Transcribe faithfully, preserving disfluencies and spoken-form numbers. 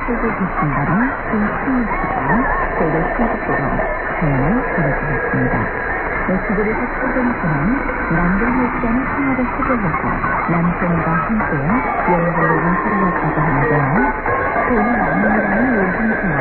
살고 계신다는 김치희씨가 서울의 편집부로 사연을 보내주셨습니다. 노트북에서 찾은 저는 남들하지 생활을 소개해서 남편과 함께 여행을 인사를 왔다고 하는데요. 저는 남편이라는 요즘